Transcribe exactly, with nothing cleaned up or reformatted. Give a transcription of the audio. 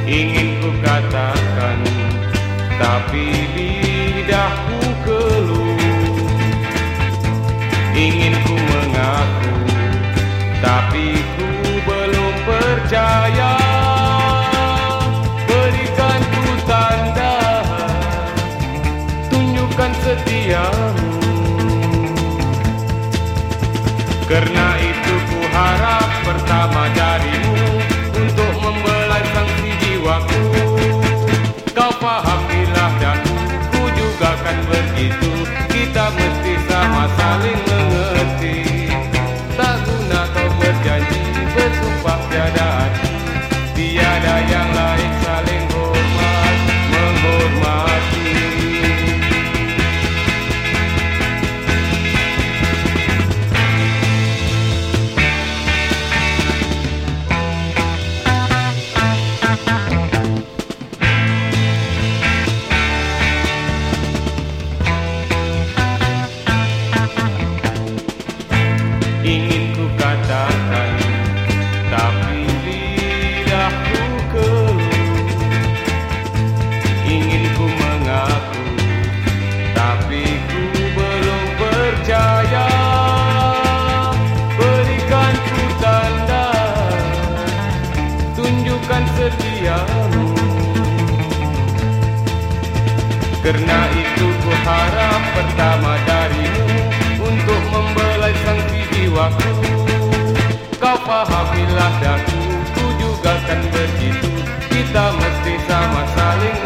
ingin ku katakan, tapi lidahku keluh. Ingin ku mengaku, tapi ku belum percaya. Berikan ku tanda, tunjukkan setiamu. Karena itu ku harap pertama darimu untuk membelai sanksi jiwaku. Kau pahamilah dan ku juga kan begitu. Kita mesti sama saling mengerti. Tak guna kau berjanji, bersumpah tiada arti. Tiada yang lain saling hormat, menghormati. Ingin ku katakan, tapi lidahku keluh. Ingin ku mengaku, tapi ku belum percaya. Berikan ku tanda, tunjukkan setiamu. Karena itu ku harap pertama darimu untuk membelai sanksi jiwaku. Kau pahamilah daku, ku juga kan begitu. Kita mesti sama saling